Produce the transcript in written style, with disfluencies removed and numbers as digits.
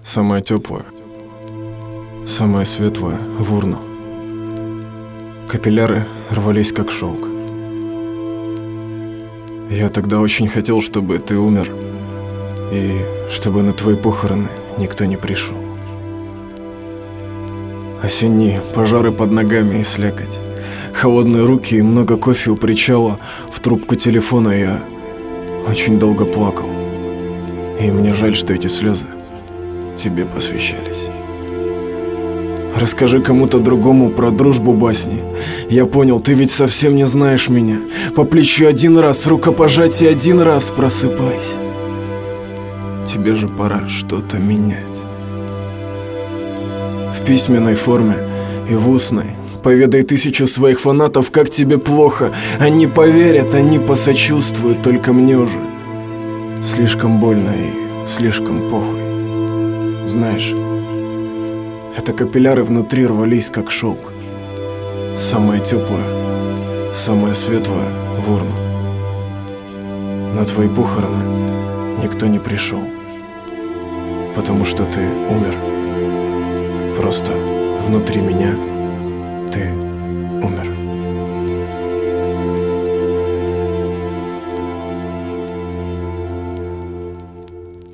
самое теплое, самое светлое в урну. Капилляры рвались как шелк. Я тогда очень хотел, чтобы ты умер, и чтобы на твои похороны никто не пришел. Осенние пожары под ногами и слякоть, холодные руки и много кофе у причала. В трубку телефона я очень долго плакал, и мне жаль, что эти слезы тебе посвящались. Расскажи кому-то другому про дружбу басни. Я понял, ты ведь совсем не знаешь меня. По плечу один раз, рукопожатие один раз, просыпайся. Тебе же пора что-то менять. В письменной форме и в устной поведай 1000 своих фанатов, как тебе плохо. Они поверят, они посочувствуют, только мне уже слишком больно и слишком похуй. Знаешь, это капилляры внутри рвались как шелк. Самое теплое, самое светлое в урну. На твои похороны никто не пришел, потому что ты умер. Просто внутри меня ты